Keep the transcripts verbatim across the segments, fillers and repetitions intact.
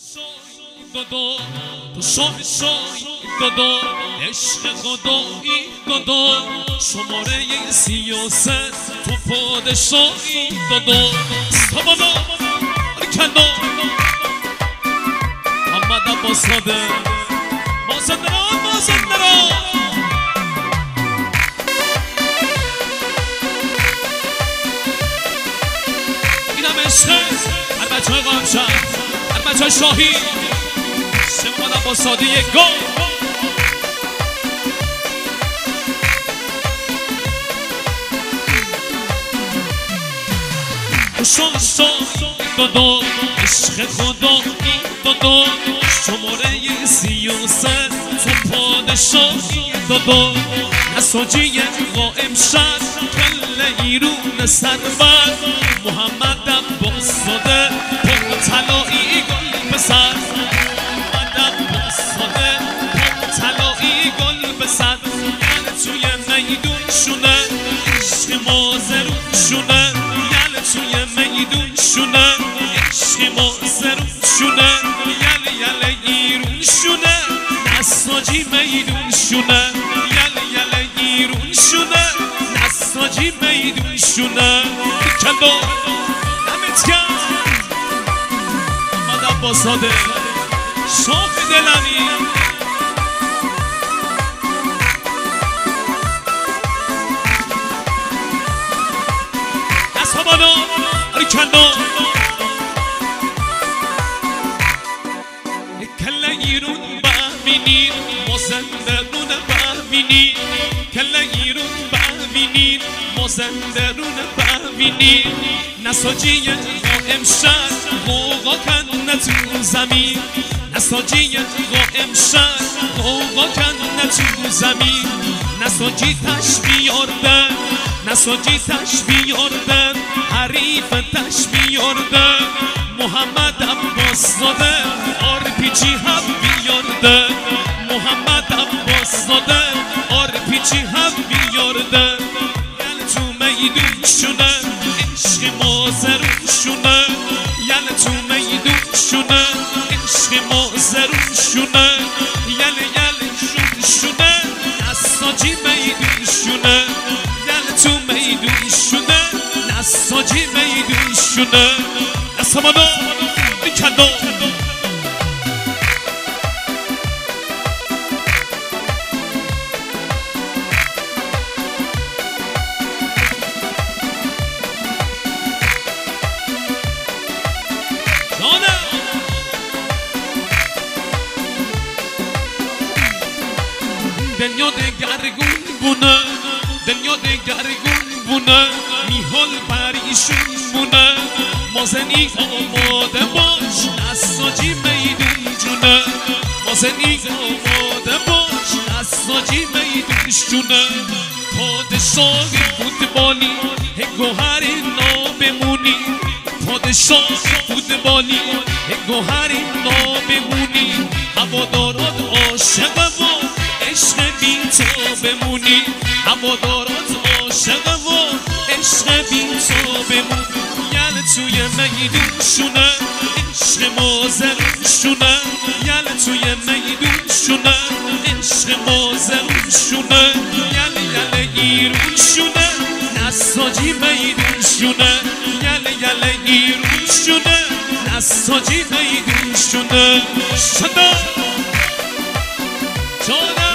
دادا تو شاه شاهی دادا عشق خدایی دادا شماره سیاست تو پادشاهی دادا سبادا کندا محمد عباس صادق مازندران مازندران اینم عشقه هر بچه های قامشن هر بچه های شاهی محمد عباس صادق یک گل شاه شاه دادا عشق خدایی دادا شماره سیاست تو پادشاهی دادا نساجی قائم شد کل ایرون سرور محمد عباس صادق پر طلایی گل به سر محمد عباس صادق پر طلایی گل به سر یعنی توی میدون شونه عشق مازرون شونه توی میدون شونه عشق ما زرون شونه یل یل ایرون شونه نساجی میدون شونه یل یل ایرون شونه نساجی میدون شونه کندو نمت کرد محمد عباس صادق شاه دلمی اصحابانا کندا کل ایرون ببینید مازندرون ببینید کل ایرون ببینید مازندرون ببینید نساجی قائم شد غوغا کنه تو زمین نساجی قائم شد غوغا کنه تو زمین نساجی تشبیارده نساجی تشبیارده حریف تشبیارده محمد عباس صادق آر پیچی هم بیارده محمد عباس صادق آر پیچی هم بیارده یل تو میدون شونه عشق مازرون شونه یل تو میدون شونه عشق مازرون شونه یل یل شون شونه نساجی میدون شونه یل تو میدون شونه نساجی میدون شونه نسامانا میکندو جانه دنیا دگرگون بونه دنیا دگرگون بونه میحال پریشون بونه مازنی آماده باش نساجی میدون جونه مازنی آماده باش نساجی میدون شونه پادشاه فوتبالی گوهر نابمونی پادشاه فوتبالی گوهر نابمونی هوادارات عاشق و عشق بی تو بمونی هوادارات عاشق و عشق بی تو بمونی یل توی میدون شونه عشق مازرون شونه یل توی میدون شونه عشق مازرون شونه یل یل ایرون شونه نساجی میدون شونه یل یل ایرون شونه نساجی میدون شونه شده جانم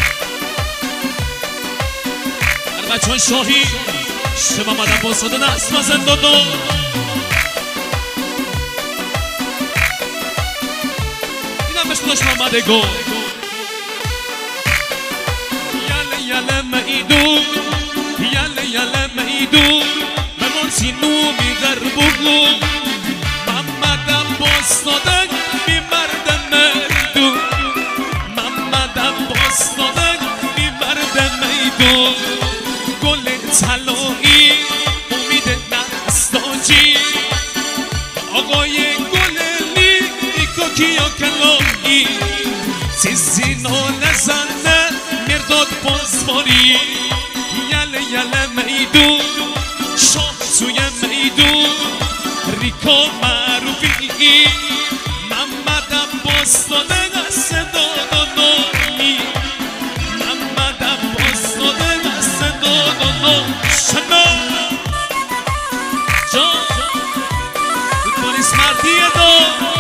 هر بچه های شاهی شما محمد عباس صادق نست مازندران اینم بهش داشت محمد گل یل یل میدون یل یل میدون بمان سینو میغربو محمد عباس صادق بی مرد میدون محمد عباس صادق بی مرد میدون گل طلایی امید نساجی آقای گل لیکو کیا کلایی سیزینا نزنه مرداد بازواری یل یل میدون شاه توی میدون ریکا معروفی محمد دست داده دست داد و نامی محمد عباس داده دست داد و نامی شما جان فوتبالیست مردیه داد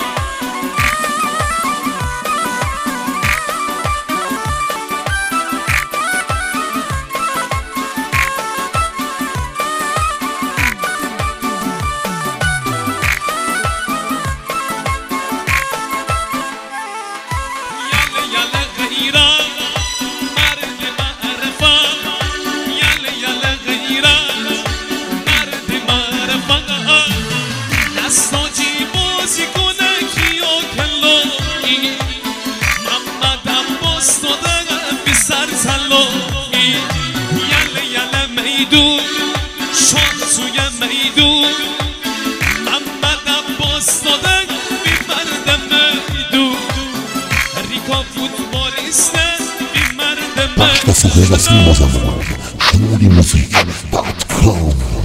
یله یله میدون شان سوی میدون محمد عباس داده بی مرد میدون ریکا فوتبالیست بی مرد میدون بخش و سهر رسمی مازندران شمالی موزیک دات کام